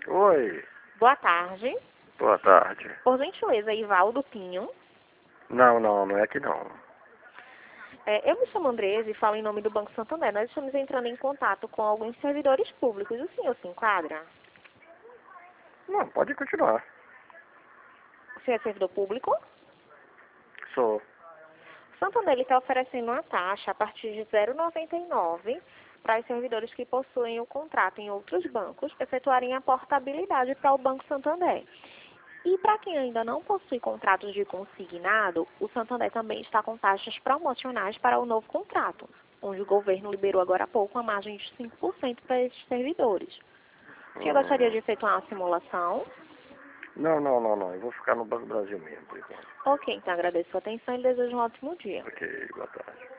Oi, Boa tarde. boa tarde. Por gentileza, Ivaldo Pinho. Não é aqui não. Eu me chamo Andresa e falo em nome do Banco Santander. Nós estamos entrando em contato com alguns servidores públicos. O senhor se enquadra? Não, pode continuar. O senhor é servidor público? Sou. O Santander está oferecendo uma taxa a partir de 0,99 para os servidores que possuem o contrato em outros bancos efetuarem a portabilidade para o Banco Santander. E para quem ainda não possui contratos de consignado, o Santander também está com taxas promocionais para o novo contrato, onde o governo liberou agora há pouco uma margem de 5% para esses servidores. O senhor gostaria de efetuar uma simulação? Não. Eu vou ficar no Banco do Brasil mesmo, por enquanto. Ok, então agradeço a sua atenção e desejo um ótimo dia. Ok, boa tarde.